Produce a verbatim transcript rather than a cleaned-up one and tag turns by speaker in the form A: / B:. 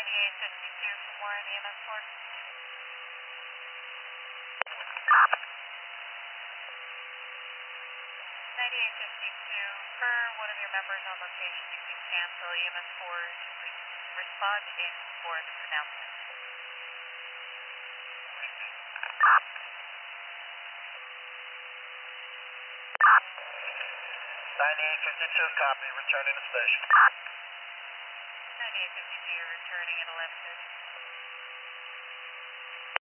A: ninety-eight fifty-two for more in the M S four. ninety-eight fifty-two, per one of your members on location, you can cancel E M S four's re respond in for the pronouncement.
B: ninety-eight fifty-two, copy, returning to station.
A: ninety-eight fifty-two, you're returning at eleven thirty.